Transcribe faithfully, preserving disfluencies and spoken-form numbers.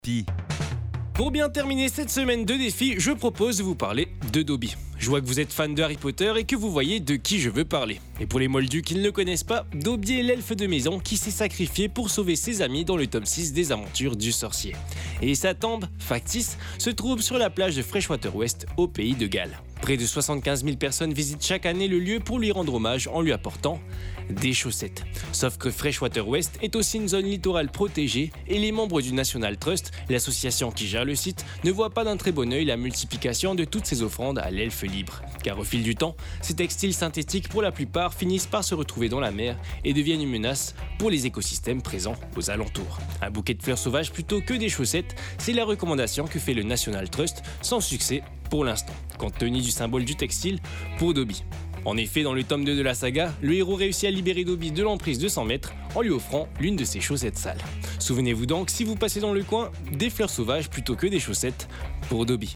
Pi. Pour bien terminer cette semaine de défis, je propose de vous parler de Dobby. Je vois que vous êtes fan de Harry Potter et que vous voyez de qui je veux parler. Et pour les moldus qui ne le connaissent pas, Dobby est l'elfe de maison qui s'est sacrifié pour sauver ses amis dans le tome six des aventures du sorcier. Et sa tombe, factice, se trouve sur la plage de Freshwater West au pays de Galles. Près de soixante-quinze mille personnes visitent chaque année le lieu pour lui rendre hommage en lui apportant des chaussettes. Sauf que Freshwater West est aussi une zone littorale protégée et les membres du National Trust, l'association qui gère le site, ne voient pas d'un très bon œil la multiplication de toutes ces offrandes à l'elfe libre. Car au fil du temps, ces textiles synthétiques pour la plupart finissent par se retrouver dans la mer et deviennent une menace pour les écosystèmes présents aux alentours. Un bouquet de fleurs sauvages plutôt que des chaussettes, c'est la recommandation que fait le National Trust, sans succès pour l'instant, compte tenu du symbole du textile pour Dobby. En effet, dans le tome deux de la saga, le héros réussit à libérer Dobby de l'emprise de cent mètres en lui offrant l'une de ses chaussettes sales. Souvenez-vous donc, si vous passez dans le coin, des fleurs sauvages plutôt que des chaussettes pour Dobby.